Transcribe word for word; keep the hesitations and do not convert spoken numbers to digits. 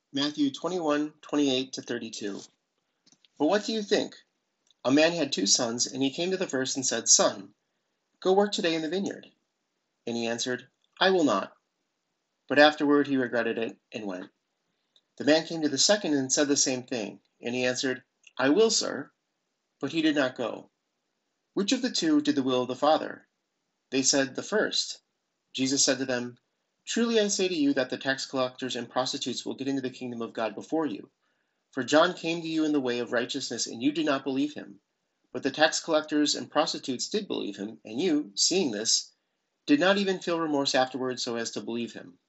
Matthew twenty-one, twenty-eight to thirty-two. But what do you think? A man had two sons, and he came to the first and said, Son, go work today in the vineyard. And he answered, I will not. But afterward he regretted it and went. The man came to the second and said the same thing. And he answered, I will, sir. But he did not go. Which of the two did the will of the Father? They said, The first. Jesus said to them, Truly I say to you that the tax collectors and prostitutes will get into the kingdom of God before you. For John came to you in the way of righteousness, and you did not believe him. But the tax collectors and prostitutes did believe him, and you, seeing this, did not even feel remorse afterwards so as to believe him.